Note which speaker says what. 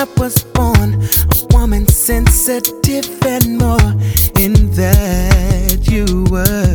Speaker 1: I was born a woman sensitive and more, in that you were